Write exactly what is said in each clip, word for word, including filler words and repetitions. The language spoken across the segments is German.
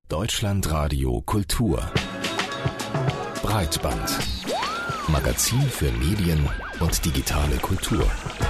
Deutschlandradio Kultur. Breitband. Magazin für Medien und digitale Kultur.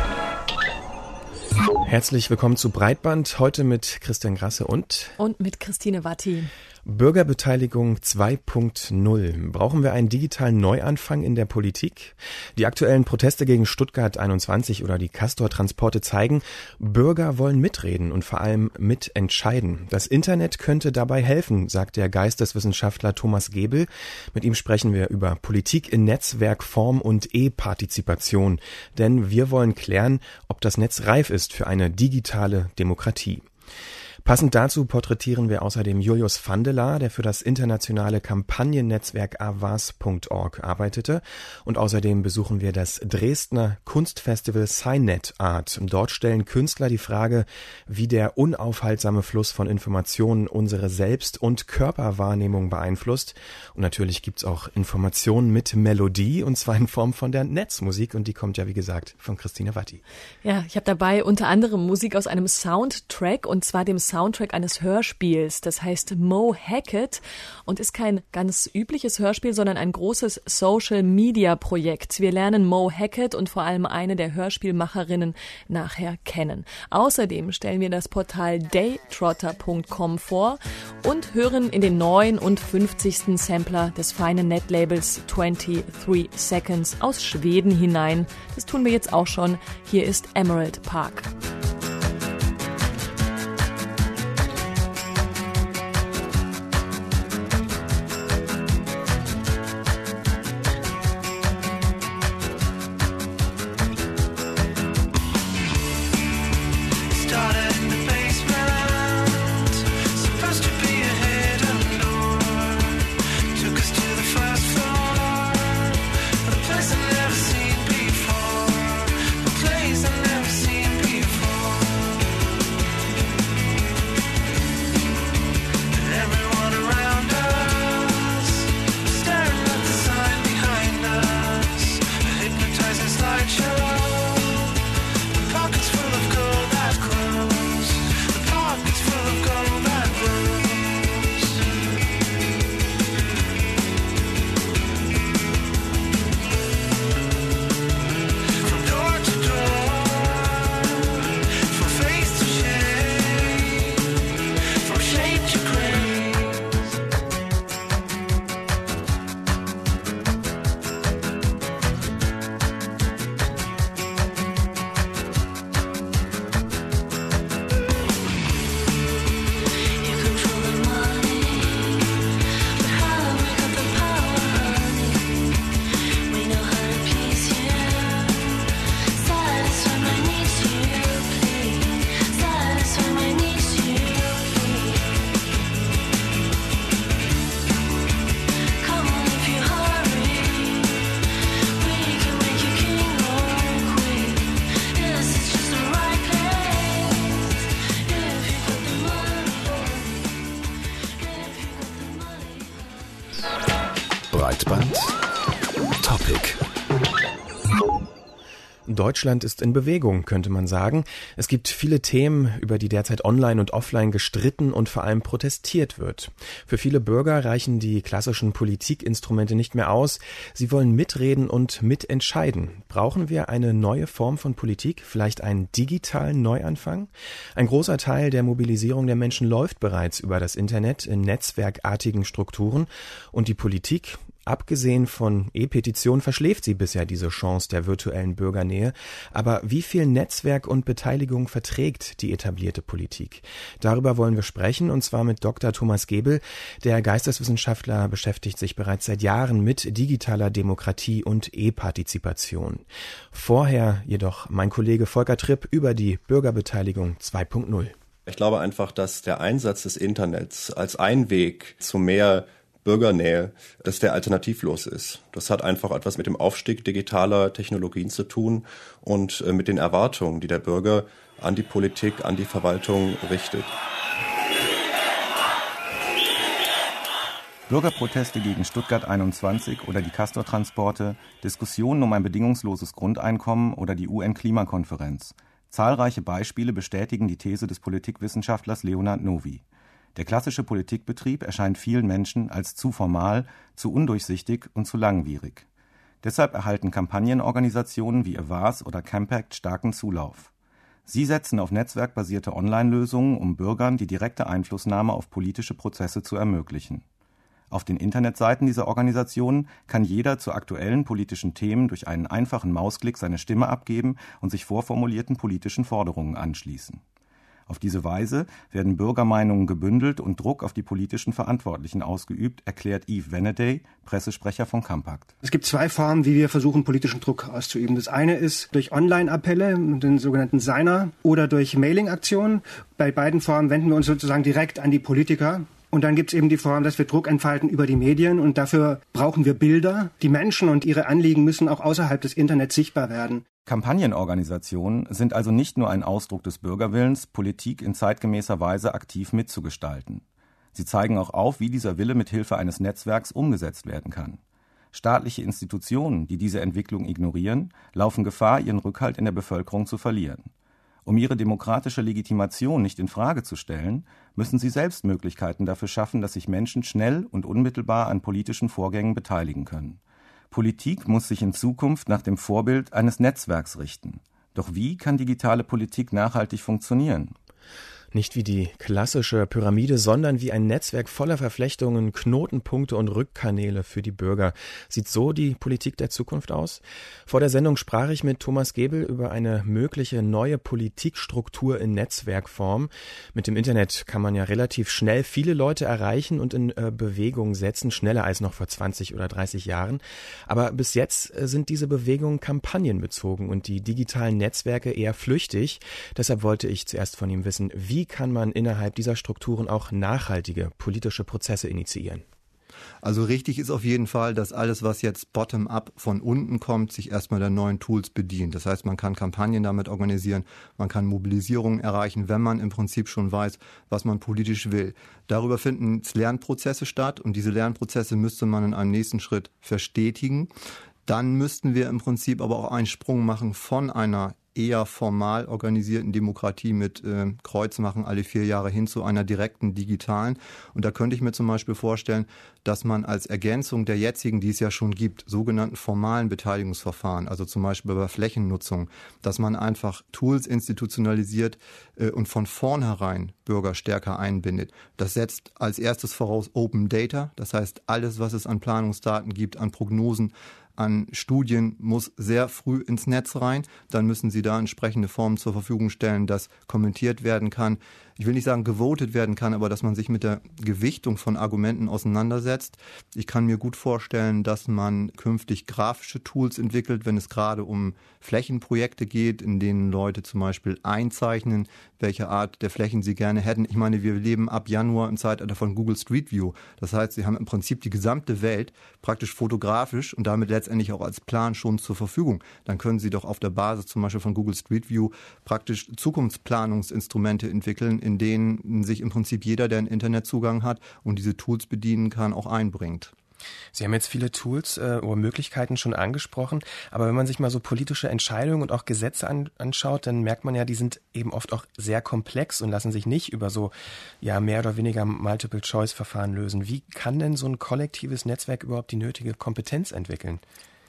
Herzlich willkommen zu Breitband, heute mit Christian Grasse und... Und mit Christine Watti. Bürgerbeteiligung zwei Punkt null. Brauchen wir einen digitalen Neuanfang in der Politik? Die aktuellen Proteste gegen Stuttgart einundzwanzig oder die Castor-Transporte zeigen, Bürger wollen mitreden und vor allem mitentscheiden. Das Internet könnte dabei helfen, sagt der Geisteswissenschaftler Thomas Gebel. Mit ihm sprechen wir über Politik in Netzwerkform und E-Partizipation. Denn wir wollen klären, ob das Netz reif ist für eine digitale Demokratie. Passend dazu porträtieren wir außerdem Julius Vandela, der für das internationale Kampagnennetzwerk avas punkt org arbeitete. Und außerdem besuchen wir das Dresdner Kunstfestival Cynet Art. Dort stellen Künstler die Frage, wie der unaufhaltsame Fluss von Informationen unsere Selbst- und Körperwahrnehmung beeinflusst. Und natürlich gibt's auch Informationen mit Melodie, und zwar in Form von der Netzmusik. Und die kommt ja, wie gesagt, von Christine Watti. Ja, ich habe dabei unter anderem Musik aus einem Soundtrack, und zwar dem Soundtrack eines Hörspiels. Das heißt Mo Hackett und ist kein ganz übliches Hörspiel, sondern ein großes Social-Media-Projekt. Wir lernen Mo Hackett und vor allem eine der Hörspielmacherinnen nachher kennen. Außerdem stellen wir das Portal daytrotter punkt com vor und hören in den neuen und fünfzigsten Sampler des feinen Netlabels twenty-three Seconds aus Schweden hinein. Das tun wir jetzt auch schon. Hier ist Emerald Park. Breitband Topic. Deutschland ist in Bewegung, könnte man sagen. Es gibt viele Themen, über die derzeit online und offline gestritten und vor allem protestiert wird. Für viele Bürger reichen die klassischen Politikinstrumente nicht mehr aus. Sie wollen mitreden und mitentscheiden. Brauchen wir eine neue Form von Politik, vielleicht einen digitalen Neuanfang? Ein großer Teil der Mobilisierung der Menschen läuft bereits über das Internet in netzwerkartigen Strukturen, und die Politik, abgesehen von E-Petitionen, verschläft sie bisher diese Chance der virtuellen Bürgernähe. Aber wie viel Netzwerk und Beteiligung verträgt die etablierte Politik? Darüber wollen wir sprechen, und zwar mit Doktor Thomas Gebel. Der Geisteswissenschaftler beschäftigt sich bereits seit Jahren mit digitaler Demokratie und E-Partizipation. Vorher jedoch mein Kollege Volker Tripp über die Bürgerbeteiligung zwei Punkt null. Ich glaube einfach, dass der Einsatz des Internets als ein Weg zu mehr Bürgernähe, dass der alternativlos ist. Das hat einfach etwas mit dem Aufstieg digitaler Technologien zu tun und mit den Erwartungen, die der Bürger an die Politik, an die Verwaltung richtet. Bürgerproteste gegen Stuttgart einundzwanzig oder die Castor-Transporte, Diskussionen um ein bedingungsloses Grundeinkommen oder die U N-Klimakonferenz. Zahlreiche Beispiele bestätigen die These des Politikwissenschaftlers Leonhard Novy. Der klassische Politikbetrieb erscheint vielen Menschen als zu formal, zu undurchsichtig und zu langwierig. Deshalb erhalten Kampagnenorganisationen wie Avaaz oder Campact starken Zulauf. Sie setzen auf netzwerkbasierte Online-Lösungen, um Bürgern die direkte Einflussnahme auf politische Prozesse zu ermöglichen. Auf den Internetseiten dieser Organisationen kann jeder zu aktuellen politischen Themen durch einen einfachen Mausklick seine Stimme abgeben und sich vorformulierten politischen Forderungen anschließen. Auf diese Weise werden Bürgermeinungen gebündelt und Druck auf die politischen Verantwortlichen ausgeübt, erklärt Yves Venaday, Pressesprecher von Campact. Es gibt zwei Formen, wie wir versuchen, politischen Druck auszuüben. Das eine ist durch Online-Appelle, den sogenannten Signer, oder durch Mailing-Aktionen. Bei beiden Formen wenden wir uns sozusagen direkt an die Politiker. Und dann gibt es eben die Form, dass wir Druck entfalten über die Medien, und dafür brauchen wir Bilder. Die Menschen und ihre Anliegen müssen auch außerhalb des Internets sichtbar werden. Kampagnenorganisationen sind also nicht nur ein Ausdruck des Bürgerwillens, Politik in zeitgemäßer Weise aktiv mitzugestalten. Sie zeigen auch auf, wie dieser Wille mit Hilfe eines Netzwerks umgesetzt werden kann. Staatliche Institutionen, die diese Entwicklung ignorieren, laufen Gefahr, ihren Rückhalt in der Bevölkerung zu verlieren. Um ihre demokratische Legitimation nicht in Frage zu stellen, müssen sie selbst Möglichkeiten dafür schaffen, dass sich Menschen schnell und unmittelbar an politischen Vorgängen beteiligen können. Politik muss sich in Zukunft nach dem Vorbild eines Netzwerks richten. Doch wie kann digitale Politik nachhaltig funktionieren? Nicht wie die klassische Pyramide, sondern wie ein Netzwerk voller Verflechtungen, Knotenpunkte und Rückkanäle für die Bürger. Sieht so die Politik der Zukunft aus? Vor der Sendung sprach ich mit Thomas Gebel über eine mögliche neue Politikstruktur in Netzwerkform. Mit dem Internet kann man ja relativ schnell viele Leute erreichen und in äh, Bewegung setzen, schneller als noch vor zwanzig oder dreißig Jahren. Aber bis jetzt äh, sind diese Bewegungen kampagnenbezogen und die digitalen Netzwerke eher flüchtig. Deshalb wollte ich zuerst von ihm wissen, wie Wie kann man innerhalb dieser Strukturen auch nachhaltige politische Prozesse initiieren? Also richtig ist auf jeden Fall, dass alles, was jetzt bottom-up von unten kommt, sich erstmal der neuen Tools bedient. Das heißt, man kann Kampagnen damit organisieren, man kann Mobilisierungen erreichen, wenn man im Prinzip schon weiß, was man politisch will. Darüber finden Lernprozesse statt, und diese Lernprozesse müsste man in einem nächsten Schritt verstetigen. Dann müssten wir im Prinzip aber auch einen Sprung machen von einer eher formal organisierten Demokratie mit äh, Kreuzmachen alle vier Jahre hin zu einer direkten digitalen. Und da könnte ich mir zum Beispiel vorstellen, dass man als Ergänzung der jetzigen, die es ja schon gibt, sogenannten formalen Beteiligungsverfahren, also zum Beispiel bei Flächennutzung, dass man einfach Tools institutionalisiert äh, und von vornherein Bürger stärker einbindet. Das setzt als erstes voraus Open Data, das heißt alles, was es an Planungsdaten gibt, an Prognosen, an Studien, muss sehr früh ins Netz rein. Dann müssen Sie da entsprechende Formen zur Verfügung stellen, dass kommentiert werden kann. Ich will nicht sagen, gewotet werden kann, aber dass man sich mit der Gewichtung von Argumenten auseinandersetzt. Ich kann mir gut vorstellen, dass man künftig grafische Tools entwickelt, wenn es gerade um Flächenprojekte geht, in denen Leute zum Beispiel einzeichnen, welche Art der Flächen sie gerne hätten. Ich meine, wir leben ab Januar im Zeitalter von Google Street View. Das heißt, Sie haben im Prinzip die gesamte Welt praktisch fotografisch und damit letztendlich auch als Plan schon zur Verfügung. Dann können Sie doch auf der Basis zum Beispiel von Google Street View praktisch Zukunftsplanungsinstrumente entwickeln, in denen sich im Prinzip jeder, der einen Internetzugang hat und diese Tools bedienen kann, auch einbringt. Sie haben jetzt viele Tools äh, oder Möglichkeiten schon angesprochen, aber wenn man sich mal so politische Entscheidungen und auch Gesetze an, anschaut, dann merkt man ja, die sind eben oft auch sehr komplex und lassen sich nicht über so ja mehr oder weniger Multiple-Choice-Verfahren lösen. Wie kann denn so ein kollektives Netzwerk überhaupt die nötige Kompetenz entwickeln?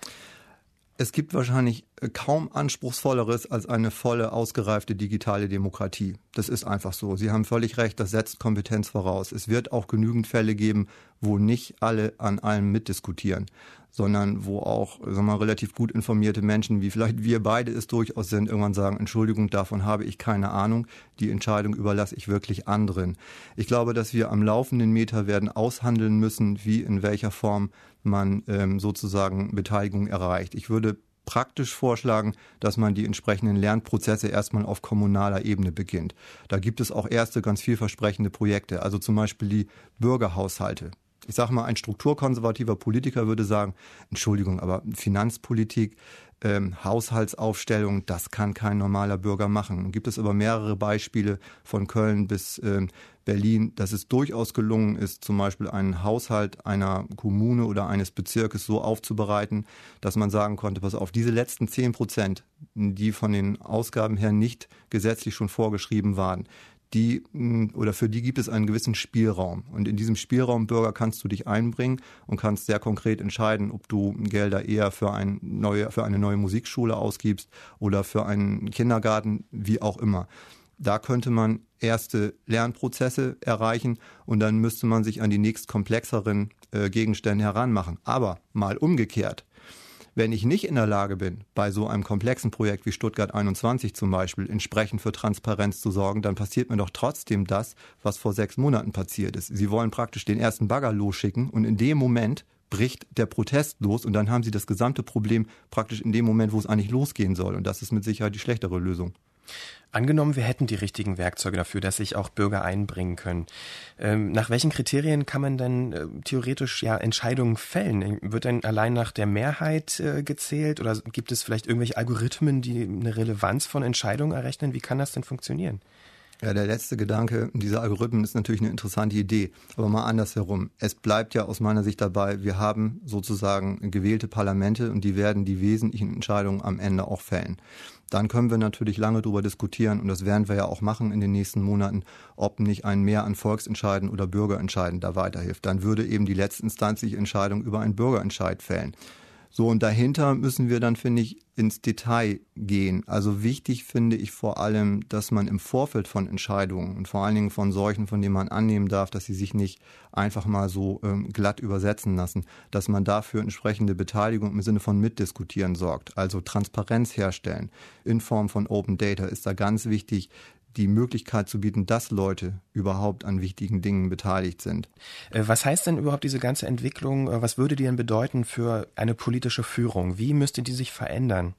Es gibt wahrscheinlich kaum Anspruchsvolleres als eine volle, ausgereifte digitale Demokratie. Das ist einfach so. Sie haben völlig recht, das setzt Kompetenz voraus. Es wird auch genügend Fälle geben, wo nicht alle an allem mitdiskutieren, sondern wo auch, sagen wir mal, relativ gut informierte Menschen, wie vielleicht wir beide es durchaus sind, irgendwann sagen, Entschuldigung, davon habe ich keine Ahnung, die Entscheidung überlasse ich wirklich anderen. Ich glaube, dass wir am laufenden Meter werden aushandeln müssen, wie in welcher Form man ähm, sozusagen Beteiligung erreicht. Ich würde praktisch vorschlagen, dass man die entsprechenden Lernprozesse erstmal auf kommunaler Ebene beginnt. Da gibt es auch erste ganz vielversprechende Projekte, also zum Beispiel die Bürgerhaushalte. Ich sage mal, ein strukturkonservativer Politiker würde sagen, Entschuldigung, aber Finanzpolitik, ähm, Haushaltsaufstellung, das kann kein normaler Bürger machen. Dann gibt es aber mehrere Beispiele von Köln bis ähm, Berlin, dass es durchaus gelungen ist, zum Beispiel einen Haushalt einer Kommune oder eines Bezirkes so aufzubereiten, dass man sagen konnte, pass auf, diese letzten zehn Prozent, die von den Ausgaben her nicht gesetzlich schon vorgeschrieben waren, die oder für die gibt es einen gewissen Spielraum. Und in diesem Spielraum Bürger kannst du dich einbringen und kannst sehr konkret entscheiden, ob du Gelder eher für, ein neue, für eine neue Musikschule ausgibst oder für einen Kindergarten, wie auch immer. Da könnte man erste Lernprozesse erreichen und dann müsste man sich an die nächst komplexeren äh, Gegenstände heranmachen. Aber mal umgekehrt. Wenn ich nicht in der Lage bin, bei so einem komplexen Projekt wie Stuttgart einundzwanzig zum Beispiel entsprechend für Transparenz zu sorgen, dann passiert mir doch trotzdem das, was vor sechs Monaten passiert ist. Sie wollen praktisch den ersten Bagger losschicken und in dem Moment bricht der Protest los und dann haben Sie das gesamte Problem praktisch in dem Moment, wo es eigentlich losgehen soll. Und das ist mit Sicherheit die schlechtere Lösung. Angenommen, wir hätten die richtigen Werkzeuge dafür, dass sich auch Bürger einbringen können. Ähm, nach welchen Kriterien kann man denn äh, theoretisch ja Entscheidungen fällen? Wird denn allein nach der Mehrheit äh, gezählt oder gibt es vielleicht irgendwelche Algorithmen, die eine Relevanz von Entscheidungen errechnen? Wie kann das denn funktionieren? Ja, der letzte Gedanke, dieser Algorithmen ist natürlich eine interessante Idee, aber mal andersherum. Es bleibt ja aus meiner Sicht dabei, wir haben sozusagen gewählte Parlamente und die werden die wesentlichen Entscheidungen am Ende auch fällen. Dann können wir natürlich lange darüber diskutieren und das werden wir ja auch machen in den nächsten Monaten, ob nicht ein Mehr an Volksentscheiden oder Bürgerentscheiden da weiterhilft. Dann würde eben die letztinstanzliche Entscheidung über einen Bürgerentscheid fällen. So, und dahinter müssen wir dann, finde ich, ins Detail gehen. Also wichtig finde ich vor allem, dass man im Vorfeld von Entscheidungen und vor allen Dingen von solchen, von denen man annehmen darf, dass sie sich nicht einfach mal so ähm, glatt übersetzen lassen, dass man dafür entsprechende Beteiligung im Sinne von Mitdiskutieren sorgt. Also Transparenz herstellen in Form von Open Data ist da ganz wichtig, die Möglichkeit zu bieten, dass Leute überhaupt an wichtigen Dingen beteiligt sind. Was heißt denn überhaupt diese ganze Entwicklung? Was würde die denn bedeuten für eine politische Führung? Wie müsste die sich verändern?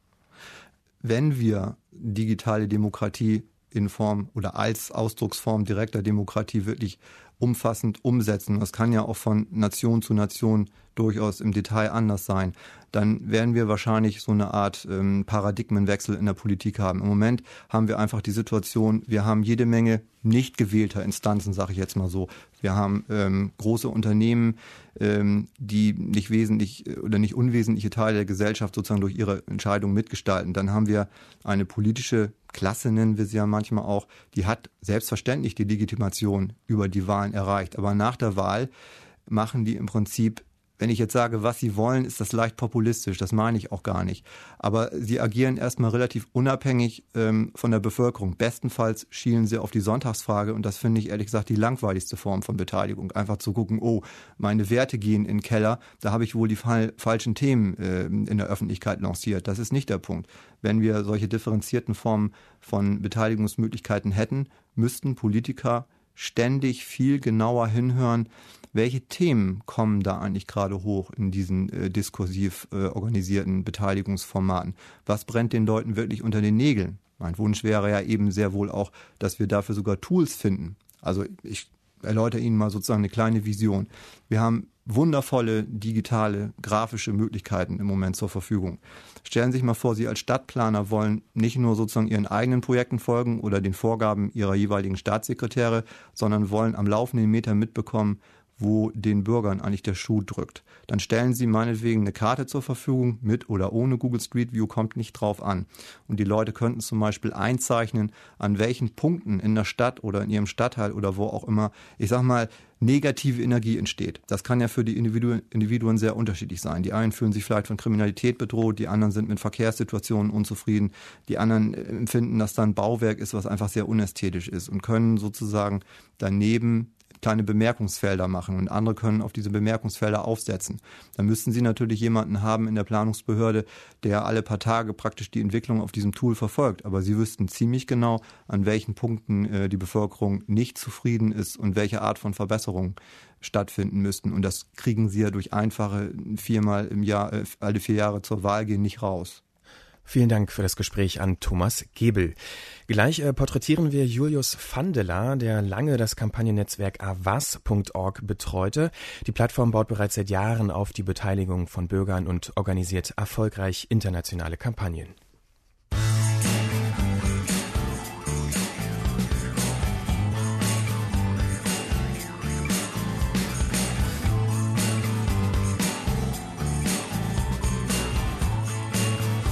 Wenn wir digitale Demokratie in Form oder als Ausdrucksform direkter Demokratie wirklich umfassend umsetzen, das kann ja auch von Nation zu Nation durchaus im Detail anders sein, dann werden wir wahrscheinlich so eine Art ähm, Paradigmenwechsel in der Politik haben. Im Moment haben wir einfach die Situation, wir haben jede Menge nicht gewählter Instanzen, sage ich jetzt mal so. Wir haben ähm, große Unternehmen, ähm, die nicht wesentlich oder nicht unwesentliche Teile der Gesellschaft sozusagen durch ihre Entscheidungen mitgestalten. Dann haben wir eine politische Klasse, nennen wir sie ja manchmal auch, die hat selbstverständlich die Legitimation über die Wahlen erreicht. Aber nach der Wahl machen die im Prinzip, wenn ich jetzt sage, was sie wollen, ist das leicht populistisch. Das meine ich auch gar nicht. Aber sie agieren erstmal relativ unabhängig ähm, von der Bevölkerung. Bestenfalls schielen sie auf die Sonntagsfrage und das finde ich ehrlich gesagt die langweiligste Form von Beteiligung. Einfach zu gucken, oh, meine Werte gehen in den Keller, da habe ich wohl die fal- falschen Themen äh, in der Öffentlichkeit lanciert. Das ist nicht der Punkt. Wenn wir solche differenzierten Formen von Beteiligungsmöglichkeiten hätten, müssten Politiker ständig viel genauer hinhören, welche Themen kommen da eigentlich gerade hoch in diesen äh, diskursiv äh, organisierten Beteiligungsformaten? Was brennt den Leuten wirklich unter den Nägeln? Mein Wunsch wäre ja eben sehr wohl auch, dass wir dafür sogar Tools finden. Also ich erläutere Ihnen mal sozusagen eine kleine Vision. Wir haben wundervolle digitale, grafische Möglichkeiten im Moment zur Verfügung. Stellen Sie sich mal vor, Sie als Stadtplaner wollen nicht nur sozusagen Ihren eigenen Projekten folgen oder den Vorgaben Ihrer jeweiligen Staatssekretäre, sondern wollen am laufenden Meter mitbekommen, wo den Bürgern eigentlich der Schuh drückt. Dann stellen Sie meinetwegen eine Karte zur Verfügung, mit oder ohne Google Street View, kommt nicht drauf an. Und die Leute könnten zum Beispiel einzeichnen, an welchen Punkten in der Stadt oder in ihrem Stadtteil oder wo auch immer, ich sag mal, negative Energie entsteht. Das kann ja für die Individuen, Individuen sehr unterschiedlich sein. Die einen fühlen sich vielleicht von Kriminalität bedroht, die anderen sind mit Verkehrssituationen unzufrieden, die anderen empfinden, dass da ein Bauwerk ist, was einfach sehr unästhetisch ist und können sozusagen daneben kleine Bemerkungsfelder machen und andere können auf diese Bemerkungsfelder aufsetzen. Dann müssten Sie natürlich jemanden haben in der Planungsbehörde, der alle paar Tage praktisch die Entwicklung auf diesem Tool verfolgt. Aber Sie wüssten ziemlich genau, an welchen Punkten äh, die Bevölkerung nicht zufrieden ist und welche Art von Verbesserungen stattfinden müssten. Und das kriegen Sie ja durch einfache viermal im Jahr, äh, alle vier Jahre zur Wahl gehen nicht raus. Vielen Dank für das Gespräch an Thomas Gebel. Gleich äh, porträtieren wir Julius Vandela, der lange das Kampagnennetzwerk avas punkt org betreute. Die Plattform baut bereits seit Jahren auf die Beteiligung von Bürgern und organisiert erfolgreich internationale Kampagnen.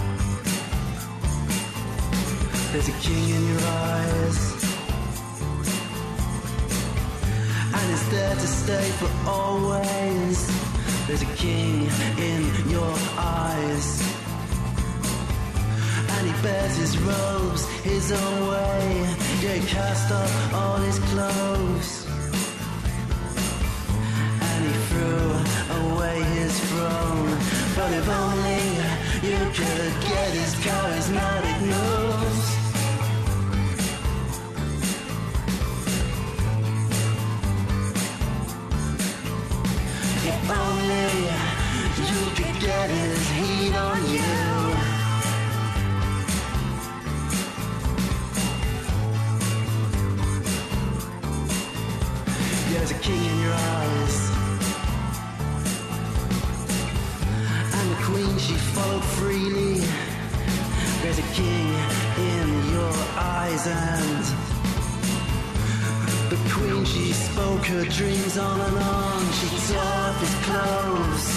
There's a king in your eyes, to stay for always. There's a king in your eyes. And he bears his robes his own way. Yeah, he cast off all his clothes. And he threw away his throne. But if only you could get his charismatic moves. If only you could get his heat on you. There's a king in your eyes. And the queen, she followed freely. There's a king in your eyes. And the queen, she spoke her dreams on and on. She tore off his clothes.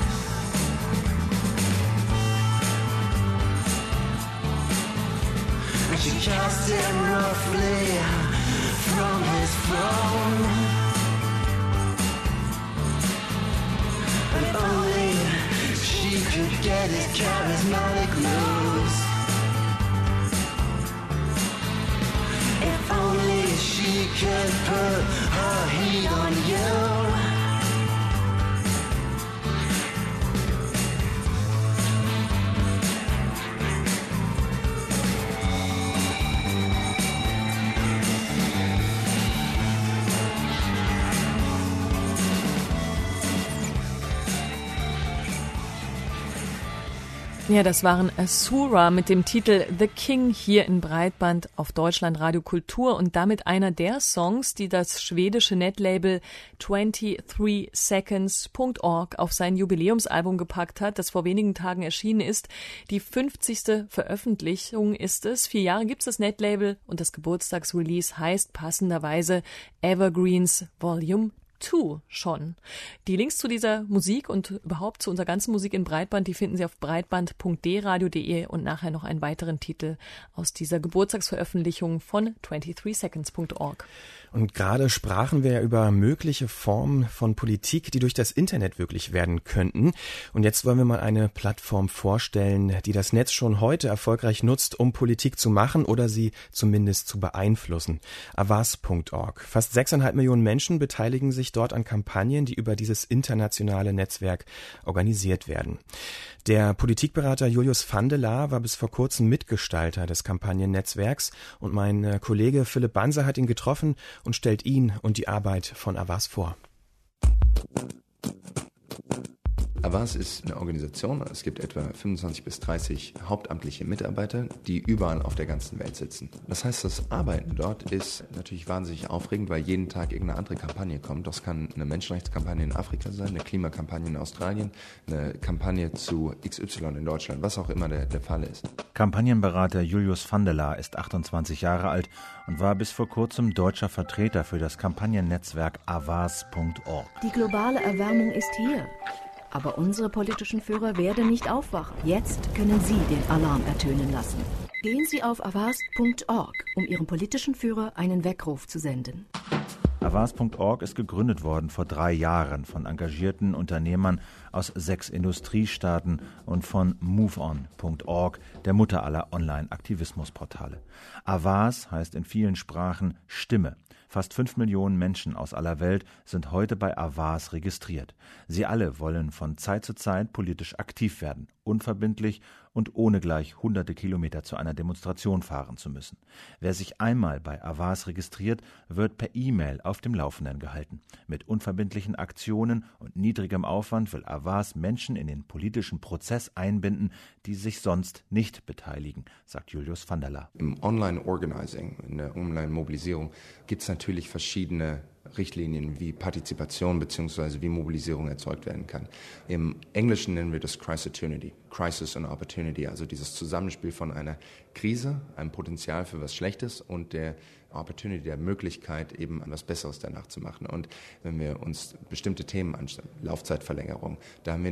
And she cast him roughly from his throne. And only she could get his charismatic moves. If only she could put her heat on you. Ja, das waren Asura mit dem Titel The King hier in Breitband auf Deutschlandradio Kultur und damit einer der Songs, die das schwedische Netlabel twenty-three seconds Punkt org auf sein Jubiläumsalbum gepackt hat, das vor wenigen Tagen erschienen ist. Die fünfzigste Veröffentlichung ist es. Vier Jahre gibt's das Netlabel und das Geburtstagsrelease heißt passenderweise Evergreens Volume zwei schon. Die Links zu dieser Musik und überhaupt zu unserer ganzen Musik in Breitband, die finden Sie auf breitband punkt d radio punkt de und nachher noch einen weiteren Titel aus dieser Geburtstagsveröffentlichung von twenty-three seconds Punkt org. Und gerade sprachen wir ja über mögliche Formen von Politik, die durch das Internet wirklich werden könnten. Und jetzt wollen wir mal eine Plattform vorstellen, die das Netz schon heute erfolgreich nutzt, um Politik zu machen oder sie zumindest zu beeinflussen. Avaz Punkt org. Fast sechseinhalb Millionen Menschen beteiligen sich dort an Kampagnen, die über dieses internationale Netzwerk organisiert werden. Der Politikberater Julius van der Laar war bis vor kurzem Mitgestalter des Kampagnennetzwerks und mein Kollege Philipp Banse hat ihn getroffen und stellt ihn und die Arbeit von Avaz vor. Avaz ist eine Organisation, es gibt etwa fünfundzwanzig bis dreißig hauptamtliche Mitarbeiter, die überall auf der ganzen Welt sitzen. Das heißt, das Arbeiten dort ist natürlich wahnsinnig aufregend, weil jeden Tag irgendeine andere Kampagne kommt. Das kann eine Menschenrechtskampagne in Afrika sein, eine Klimakampagne in Australien, eine Kampagne zu X Y in Deutschland, was auch immer der, der Fall ist. Kampagnenberater Julius van der Laar ist achtundzwanzig Jahre alt und war bis vor kurzem deutscher Vertreter für das Kampagnennetzwerk Avaz Punkt org. Die globale Erwärmung ist hier. Aber unsere politischen Führer werden nicht aufwachen. Jetzt können Sie den Alarm ertönen lassen. Gehen Sie auf avaz Punkt org, um Ihrem politischen Führer einen Weckruf zu senden. Avaz Punkt org ist gegründet worden vor drei Jahren von engagierten Unternehmern aus sechs Industriestaaten und von MoveOn Punkt org, der Mutter aller Online-Aktivismusportale. Avaz heißt in vielen Sprachen Stimme. Fast fünf Millionen Menschen aus aller Welt sind heute bei Avaz registriert. Sie alle wollen von Zeit zu Zeit politisch aktiv werden, unverbindlich und ohne gleich hunderte Kilometer zu einer Demonstration fahren zu müssen. Wer sich einmal bei Avaz registriert, wird per E-Mail auf dem Laufenden gehalten. Mit unverbindlichen Aktionen und niedrigem Aufwand will Avaz Menschen in den politischen Prozess einbinden, die sich sonst nicht beteiligen, sagt Julius van der Laar. Im Online-Organizing, in der Online-Mobilisierung gibt es natürlich verschiedene Richtlinien, wie Partizipation bzw. wie Mobilisierung erzeugt werden kann. Im Englischen nennen wir das Crisis-Opportunity, Crisis und Opportunity, also dieses Zusammenspiel von einer Krise, einem Potenzial für was Schlechtes und der Opportunity, der Möglichkeit, eben etwas Besseres danach zu machen. Und wenn wir uns bestimmte Themen anschauen, Laufzeitverlängerung, da haben wir eine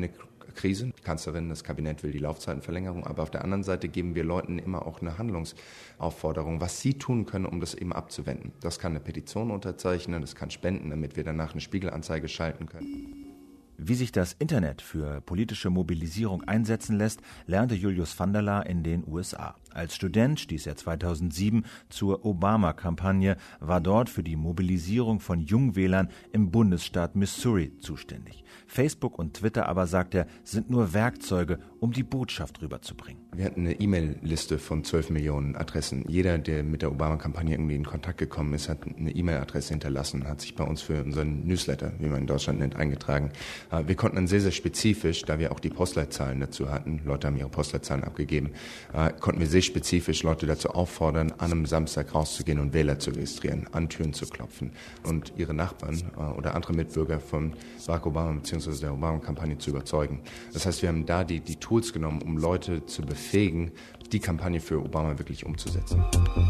Krise. Die Kanzlerin, das Kabinett will die Laufzeitenverlängerung, aber auf der anderen Seite geben wir Leuten immer auch eine Handlungsaufforderung, was sie tun können, um das eben abzuwenden. Das kann eine Petition unterzeichnen, das kann spenden, damit wir danach eine Spiegelanzeige schalten können. Wie sich das Internet für politische Mobilisierung einsetzen lässt, lernte Julius van der Laar in den U S A. Als Student stieß er zweitausendsieben zur Obama-Kampagne, war dort für die Mobilisierung von Jungwählern im Bundesstaat Missouri zuständig. Facebook und Twitter aber, sagt er, sind nur Werkzeuge, um die Botschaft rüberzubringen. Wir hatten eine E-Mail-Liste von zwölf Millionen Adressen. Jeder, der mit der Obama-Kampagne irgendwie in Kontakt gekommen ist, hat eine E-Mail-Adresse hinterlassen, hat sich bei uns für unseren Newsletter, wie man in Deutschland nennt, eingetragen. Wir konnten dann sehr, sehr spezifisch, da wir auch die Postleitzahlen dazu hatten, Leute haben ihre Postleitzahlen abgegeben, konnten wir sehr spezifisch Leute dazu auffordern, an einem Samstag rauszugehen und Wähler zu registrieren, an Türen zu klopfen und ihre Nachbarn oder andere Mitbürger von Barack Obama bzw. der Obama-Kampagne zu überzeugen. Das heißt, wir haben da die, die Tools genommen, um Leute zu befähigen, die Kampagne für Obama wirklich umzusetzen.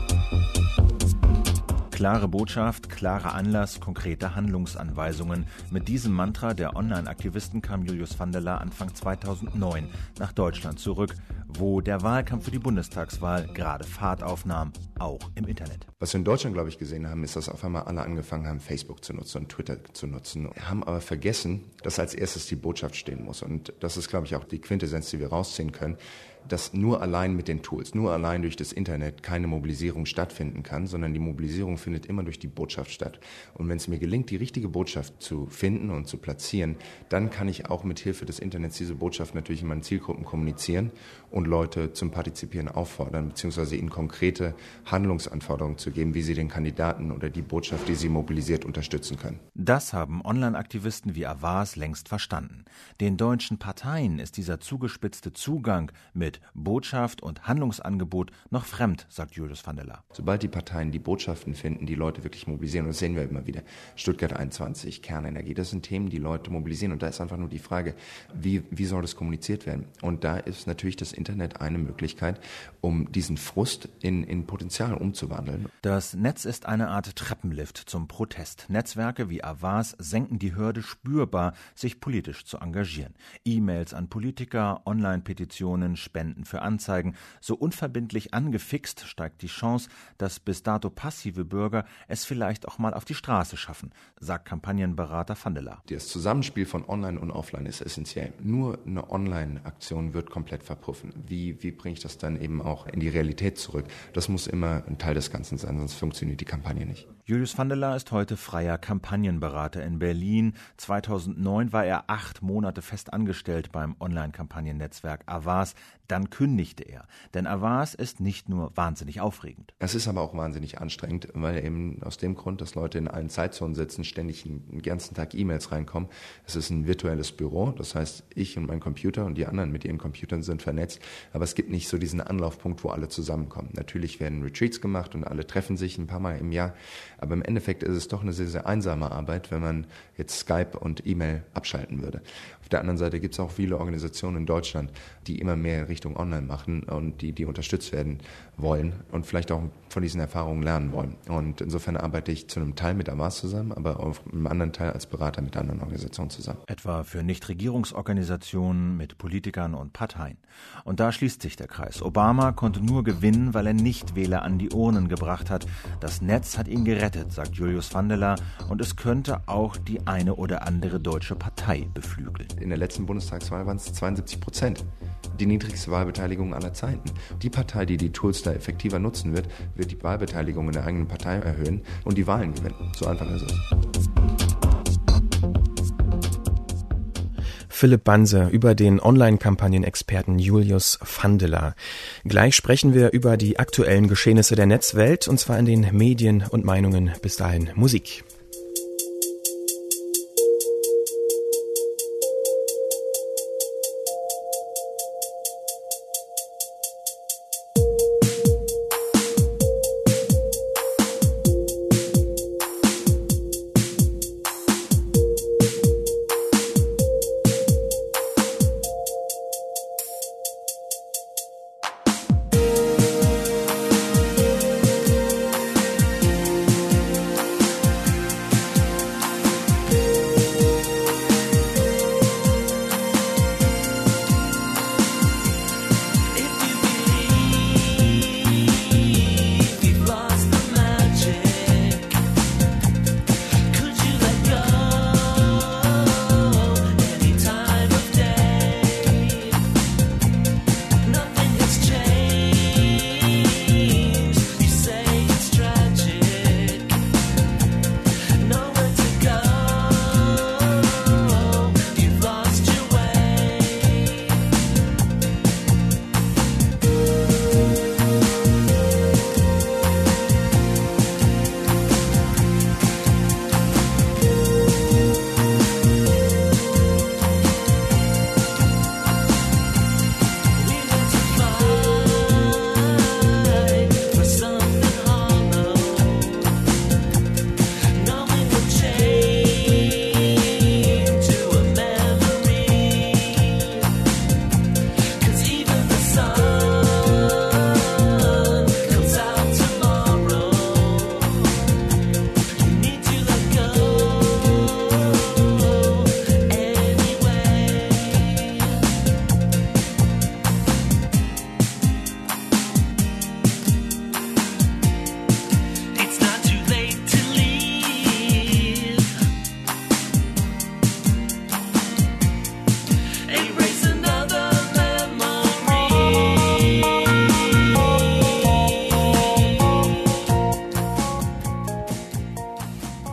Klare Botschaft, klarer Anlass, konkrete Handlungsanweisungen. Mit diesem Mantra der Online-Aktivisten kam Julius van der Laar Anfang zweitausendneun nach Deutschland zurück, wo der Wahlkampf für die Bundestagswahl gerade Fahrt aufnahm, auch im Internet. Was wir in Deutschland, glaube ich, gesehen haben, ist, dass auf einmal alle angefangen haben, Facebook zu nutzen und Twitter zu nutzen. Wir haben aber vergessen, dass als erstes die Botschaft stehen muss. Und das ist, glaube ich, auch die Quintessenz, die wir rausziehen können, dass nur allein mit den Tools, nur allein durch das Internet keine Mobilisierung stattfinden kann, sondern die Mobilisierung findet immer durch die Botschaft statt. Und wenn es mir gelingt, die richtige Botschaft zu finden und zu platzieren, dann kann ich auch mit Hilfe des Internets diese Botschaft natürlich in meinen Zielgruppen kommunizieren und Leute zum Partizipieren auffordern, beziehungsweise ihnen konkrete Handlungsanforderungen zu geben, wie sie den Kandidaten oder die Botschaft, die sie mobilisiert, unterstützen können. Das haben Online-Aktivisten wie Avaaz längst verstanden. Den deutschen Parteien ist dieser zugespitzte Zugang mit Botschaft und Handlungsangebot noch fremd, sagt Julius van der Laar. Sobald die Parteien die Botschaften finden, die Leute wirklich mobilisieren, und das sehen wir immer wieder, Stuttgart einundzwanzig, Kernenergie, das sind Themen, die Leute mobilisieren, und da ist einfach nur die Frage, wie, wie soll das kommuniziert werden? Und da ist natürlich das Internet eine Möglichkeit, um diesen Frust in, in Potenzial umzuwandeln. Das Netz ist eine Art Treppenlift zum Protest. Netzwerke wie Avaaz senken die Hürde spürbar, sich politisch zu engagieren. E-Mails an Politiker, Online-Petitionen, Spenden für Anzeigen. So unverbindlich angefixt steigt die Chance, dass bis dato passive Bürger es vielleicht auch mal auf die Straße schaffen, sagt Kampagnenberater van der Laar. Das Zusammenspiel von Online und Offline ist essentiell. Nur eine Online-Aktion wird komplett verpuffen. Wie, wie bringe ich das dann eben auch in die Realität zurück? Das muss immer ein Teil des Ganzen sein, sonst funktioniert die Kampagne nicht. Julius van der Laar ist heute freier Kampagnenberater in Berlin. zweitausendneun war er acht Monate fest angestellt beim Online-Kampagnennetzwerk Avaaz. Dann kündigte er. Denn Avaaz ist nicht nur wahnsinnig aufregend. Es ist aber auch wahnsinnig anstrengend, weil eben aus dem Grund, dass Leute in allen Zeitzonen sitzen, ständig den ganzen Tag E-Mails reinkommen. Es ist ein virtuelles Büro, das heißt, ich und mein Computer und die anderen mit ihren Computern sind vernetzt, aber es gibt nicht so diesen Anlaufpunkt, wo alle zusammenkommen. Natürlich werden Retreats gemacht und alle treffen sich ein paar Mal im Jahr, aber im Endeffekt ist es doch eine sehr, sehr einsame Arbeit, wenn man jetzt Skype und E-Mail abschalten würde. Auf der anderen Seite gibt es auch viele Organisationen in Deutschland, die immer mehr Richtung Online machen und die, die unterstützt werden wollen und vielleicht auch von diesen Erfahrungen lernen wollen. Und insofern arbeite ich zu einem Teil mit Avaaz zusammen, aber auf einem anderen Teil als Berater mit anderen Organisationen zusammen. Etwa für Nichtregierungsorganisationen, mit Politikern und Parteien. Und da schließt sich der Kreis. Obama konnte nur gewinnen, weil er Nichtwähler an die Urnen gebracht hat. Das Netz hat ihn gerettet, sagt Julius van der Laar, und es könnte auch die eine oder andere deutsche Partei beflügeln. In der letzten Bundestagswahl waren es zweiundsiebzig Prozent. Die niedrigste Wahlbeteiligung aller Zeiten. Die Partei, die die Tools da effektiver nutzen wird, wird die Wahlbeteiligung in der eigenen Partei erhöhen und die Wahlen gewinnen. So einfach ist es. Philipp Banse über den Online-Kampagnen-Experten Julius van der Laar. Gleich sprechen wir über die aktuellen Geschehnisse der Netzwelt, und zwar in den Medien und Meinungen. Bis dahin Musik.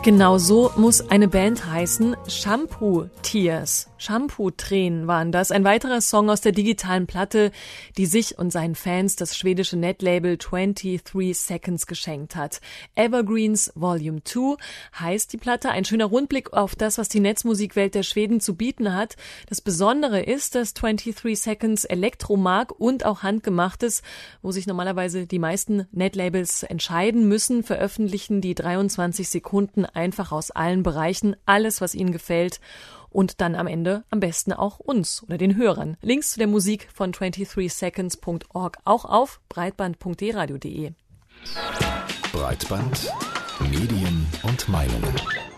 Genau so muss eine Band heißen. Shampoo Tears. Shampoo-Tränen waren das. Ein weiterer Song aus der digitalen Platte, die sich und seinen Fans das schwedische Netlabel twenty-three seconds geschenkt hat. Evergreens Volume two heißt die Platte. Ein schöner Rundblick auf das, was die Netzmusikwelt der Schweden zu bieten hat. Das Besondere ist, dass twenty-three seconds Elektro mag und auch Handgemachtes, wo sich normalerweise die meisten Netlabels entscheiden müssen, veröffentlichen die dreiundzwanzig Sekunden einfach aus allen Bereichen alles, was ihnen gefällt. Und dann am Ende am besten auch uns oder den Hörern. Links zu der Musik von twenty-three seconds dot org auch auf breitband punkt d radio punkt d e. Breitband, Medien und Meinungen.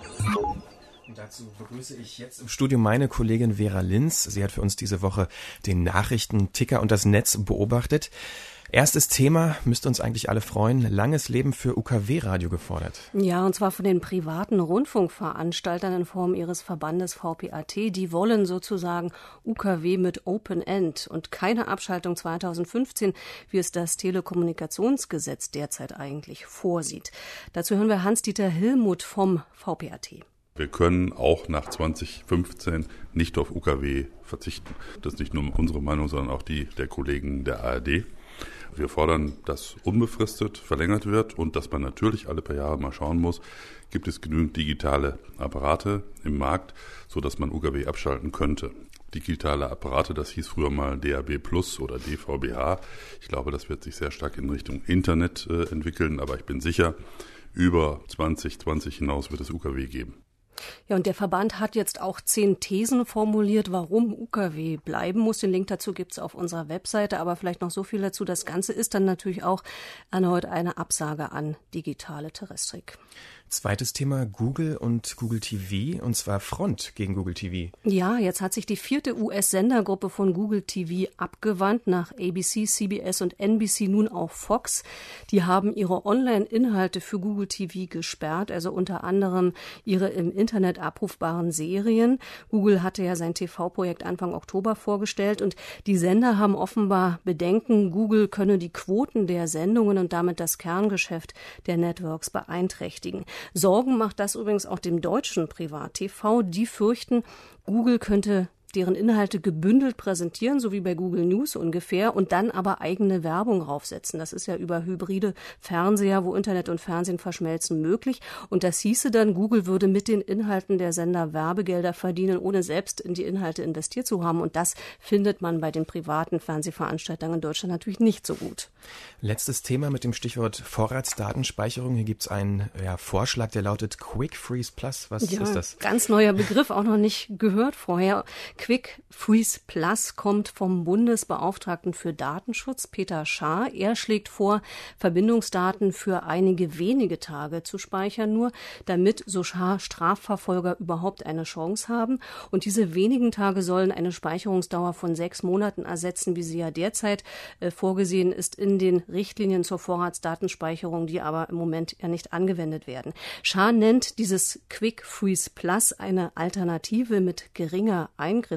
Und dazu begrüße ich jetzt im Studio meine Kollegin Vera Linz. Sie hat für uns diese Woche den Nachrichtenticker und das Netz beobachtet. Erstes Thema, müsste uns eigentlich alle freuen, langes Leben für U K W-Radio gefordert. Ja, und zwar von den privaten Rundfunkveranstaltern in Form ihres Verbandes V P A T. Die wollen sozusagen U K W mit Open End und keine Abschaltung zweitausendfünfzehn, wie es das Telekommunikationsgesetz derzeit eigentlich vorsieht. Dazu hören wir Hans-Dieter Hillmuth vom V P A T. Wir können auch nach zwanzig fünfzehn nicht auf U K W verzichten. Das ist nicht nur unsere Meinung, sondern auch die der Kollegen der A R D. Wir fordern, dass unbefristet verlängert wird und dass man natürlich alle paar Jahre mal schauen muss, gibt es genügend digitale Apparate im Markt, sodass man U K W abschalten könnte. Digitale Apparate, das hieß früher mal D A B Plus oder D V B H. Ich glaube, das wird sich sehr stark in Richtung Internet äh, entwickeln, aber ich bin sicher, über zwanzig zwanzig hinaus wird es U K W geben. Ja, und der Verband hat jetzt auch zehn Thesen formuliert, warum U K W bleiben muss. Den Link dazu gibt's auf unserer Webseite, aber vielleicht noch so viel dazu. Das Ganze ist dann natürlich auch erneut eine Absage an digitale Terrestrik. Zweites Thema, Google und Google T V, und zwar Front gegen Google T V. Ja, jetzt hat sich die vierte U S-Sendergruppe von Google T V abgewandt, nach A B C, C B S und N B C nun auch Fox. Die haben ihre Online-Inhalte für Google T V gesperrt, also unter anderem ihre im Internet abrufbaren Serien. Google hatte ja sein T V-Projekt Anfang Oktober vorgestellt und die Sender haben offenbar Bedenken, Google könne die Quoten der Sendungen und damit das Kerngeschäft der Networks beeinträchtigen. Sorgen macht das übrigens auch dem deutschen Privat-T V. Die fürchten, Google könnte deren Inhalte gebündelt präsentieren, so wie bei Google News ungefähr, und dann aber eigene Werbung raufsetzen. Das ist ja über hybride Fernseher, wo Internet und Fernsehen verschmelzen, möglich. Und das hieße dann, Google würde mit den Inhalten der Sender Werbegelder verdienen, ohne selbst in die Inhalte investiert zu haben. Und das findet man bei den privaten Fernsehveranstaltern in Deutschland natürlich nicht so gut. Letztes Thema mit dem Stichwort Vorratsdatenspeicherung. Hier gibt es einen ja, Vorschlag, der lautet Quick Freeze Plus. Was ja, ist das? Ganz neuer Begriff, auch noch nicht gehört vorher. Quick Freeze Plus kommt vom Bundesbeauftragten für Datenschutz, Peter Schaar. Er schlägt vor, Verbindungsdaten für einige wenige Tage zu speichern, nur damit, so Schaar, Strafverfolger überhaupt eine Chance haben. Und diese wenigen Tage sollen eine Speicherungsdauer von sechs Monaten ersetzen, wie sie ja derzeit äh, vorgesehen ist in den Richtlinien zur Vorratsdatenspeicherung, die aber im Moment ja nicht angewendet werden. Schaar nennt dieses Quick Freeze Plus eine Alternative mit geringer Eingriffstiefe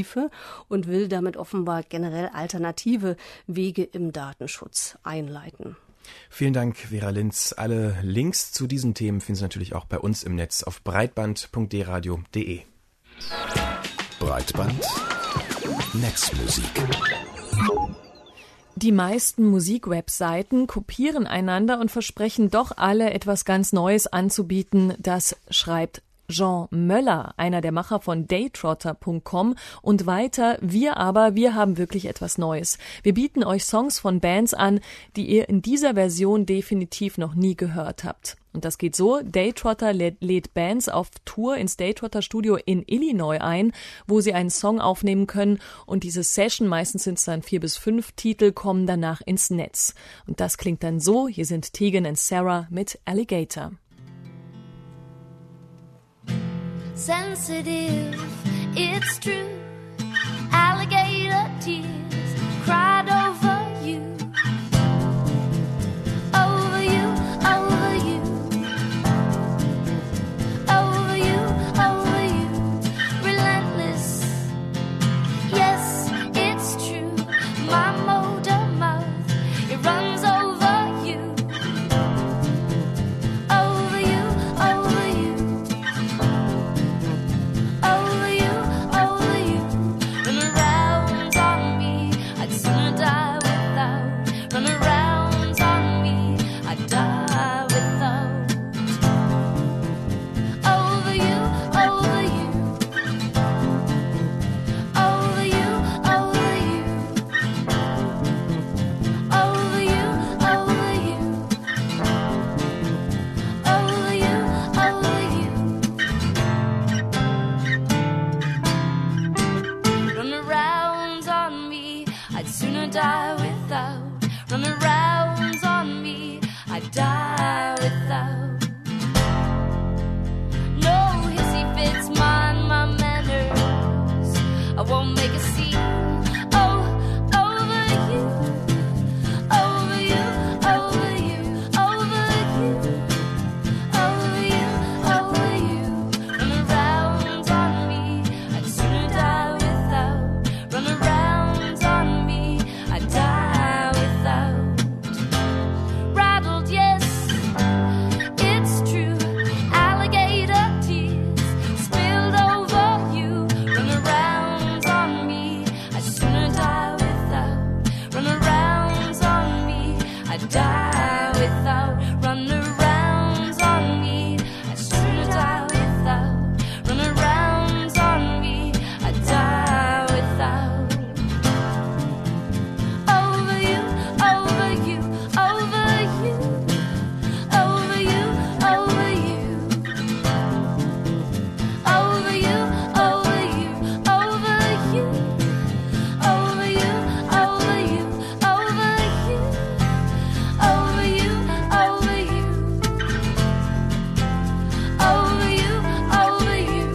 und will damit offenbar generell alternative Wege im Datenschutz einleiten. Vielen Dank, Vera Linz. Alle Links zu diesen Themen finden Sie natürlich auch bei uns im Netz auf breitband punkt d radio punkt d e. Breitband Netzmusik. Die meisten Musikwebseiten kopieren einander und versprechen doch alle etwas ganz Neues anzubieten. Das schreibt Jean Möller, einer der Macher von daytrotter punkt com, und weiter, wir aber, wir haben wirklich etwas Neues. Wir bieten euch Songs von Bands an, die ihr in dieser Version definitiv noch nie gehört habt. Und das geht so, Daytrotter lädt, lädt Bands auf Tour ins Daytrotter Studio in Illinois ein, wo sie einen Song aufnehmen können, und diese Session, meistens sind es dann vier bis fünf Titel, kommen danach ins Netz. Und das klingt dann so, hier sind Tegan und Sarah mit Alligator. Sensitive, it's true. Alligator tears cried over you, over you, over you, over you, over you, relentless. Yes, it's true. My motor mouth, it runs over you, over you, over you. die without. Running rounds on me, I die without. No hissy fits mind my manners. I won't make a scene. Oh, over you, over you, over you, over you, over you, over you. Running rounds on me, I'd sooner die without. Running rounds on me, I die without. Rattled, yes, it's true. Alligator tears spilled over you. Running rounds on me, I sooner die without. Running rounds on me, I die without. Running rounds on me, I sooner die without. Running rounds on me, I die without. Over you, over you, over you, over you, over you, over you, over you, over you, over you, over you, over you, over you, over you, over you, over you.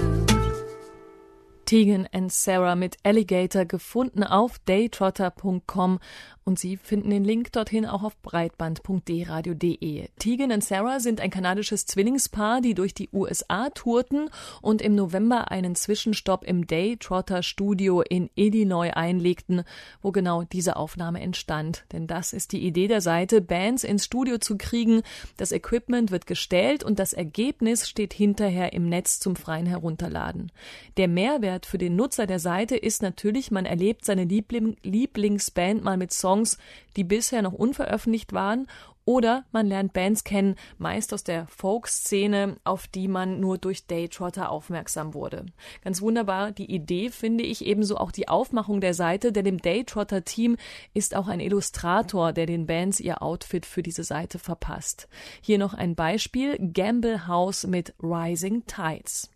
Tegan and Sara mit Alligator, gefunden auf daytrotter punkt com, und Sie finden den Link dorthin auch auf breitband punkt d radio punkt de. Tegan und Sara sind ein kanadisches Zwillingspaar, die durch die U S A tourten und im November einen Zwischenstopp im Daytrotter Studio in Illinois einlegten, wo genau diese Aufnahme entstand. Denn das ist die Idee der Seite, Bands ins Studio zu kriegen. Das Equipment wird gestellt und das Ergebnis steht hinterher im Netz zum freien Herunterladen. Der Mehrwert für den Nutzer der Seite ist natürlich, man erlebt seine Liebling- Lieblingsband mal mit Songs, die bisher noch unveröffentlicht waren, oder man lernt Bands kennen, meist aus der Folk-Szene, auf die man nur durch Daytrotter aufmerksam wurde. Ganz wunderbar die Idee, finde ich, ebenso auch die Aufmachung der Seite, denn im Daytrotter-Team ist auch ein Illustrator, der den Bands ihr Outfit für diese Seite verpasst. Hier noch ein Beispiel: Gamble House mit Rising Tides.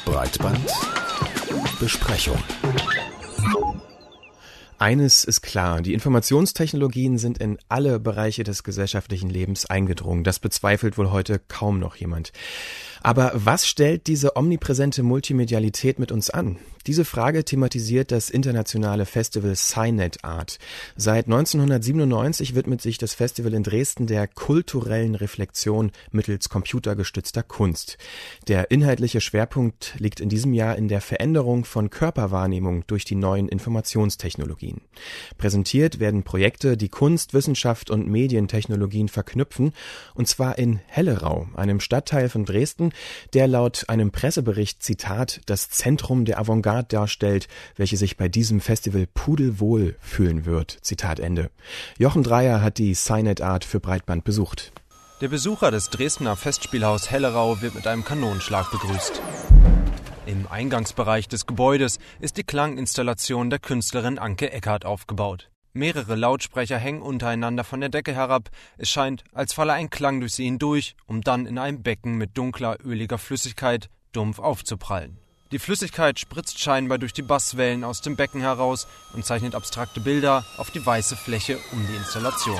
Breitbandbesprechung. Eines ist klar, die Informationstechnologien sind in alle Bereiche des gesellschaftlichen Lebens eingedrungen. Das bezweifelt wohl heute kaum noch jemand. Aber was stellt diese omnipräsente Multimedialität mit uns an? Diese Frage thematisiert das internationale Festival Cynet Art. Seit neunzehnhundertsiebenundneunzig widmet sich das Festival in Dresden der kulturellen Reflexion mittels computergestützter Kunst. Der inhaltliche Schwerpunkt liegt in diesem Jahr in der Veränderung von Körperwahrnehmung durch die neuen Informationstechnologien. Präsentiert werden Projekte, die Kunst, Wissenschaft und Medientechnologien verknüpfen, und zwar in Hellerau, einem Stadtteil von Dresden, der laut einem Pressebericht, Zitat, das Zentrum der Avantgarde darstellt, welche sich bei diesem Festival pudelwohl fühlen wird. Zitat Ende. Jochen Dreier hat die Cynet Art für Breitband besucht. Der Besucher des Dresdner Festspielhaus Hellerau wird mit einem Kanonenschlag begrüßt. Im Eingangsbereich des Gebäudes ist die Klanginstallation der Künstlerin Anke Eckert aufgebaut. Mehrere Lautsprecher hängen untereinander von der Decke herab. Es scheint, als falle ein Klang durch sie hindurch, um dann in einem Becken mit dunkler, öliger Flüssigkeit dumpf aufzuprallen. Die Flüssigkeit spritzt scheinbar durch die Basswellen aus dem Becken heraus und zeichnet abstrakte Bilder auf die weiße Fläche um die Installation.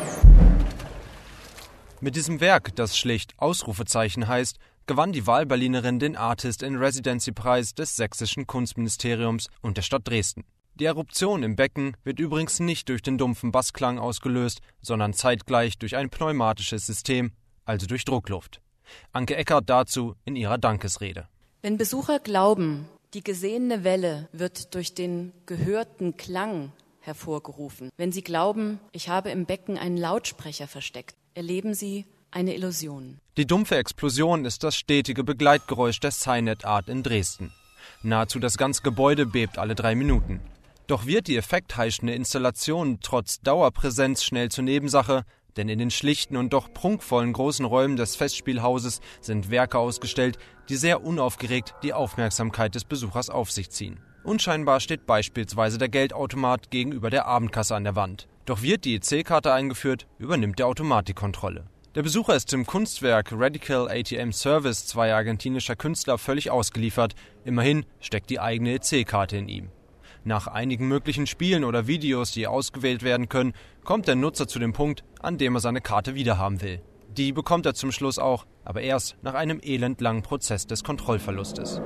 Mit diesem Werk, das schlicht Ausrufezeichen heißt, gewann die Wahlberlinerin den Artist in Residency-Preis des Sächsischen Kunstministeriums und der Stadt Dresden. Die Eruption im Becken wird übrigens nicht durch den dumpfen Bassklang ausgelöst, sondern zeitgleich durch ein pneumatisches System, also durch Druckluft. Anke Eckert dazu in ihrer Dankesrede. Wenn Besucher glauben, die gesehene Welle wird durch den gehörten Klang hervorgerufen, wenn sie glauben, ich habe im Becken einen Lautsprecher versteckt, erleben sie eine Illusion. Die dumpfe Explosion ist das stetige Begleitgeräusch der Cynet Art in Dresden. Nahezu das ganze Gebäude bebt alle drei Minuten. Doch wird die effektheischende Installation trotz Dauerpräsenz schnell zur Nebensache, denn in den schlichten und doch prunkvollen großen Räumen des Festspielhauses sind Werke ausgestellt, die sehr unaufgeregt die Aufmerksamkeit des Besuchers auf sich ziehen. Unscheinbar steht beispielsweise der Geldautomat gegenüber der Abendkasse an der Wand. Doch wird die E C-Karte eingeführt, übernimmt der Automat die Kontrolle. Der Besucher ist dem Kunstwerk Radical A T M Service zweier argentinischer Künstler völlig ausgeliefert. Immerhin steckt die eigene E C-Karte in ihm. Nach einigen möglichen Spielen oder Videos, die ausgewählt werden können, kommt der Nutzer zu dem Punkt, an dem er seine Karte wiederhaben will. Die bekommt er zum Schluss auch, aber erst nach einem elendlangen Prozess des Kontrollverlustes.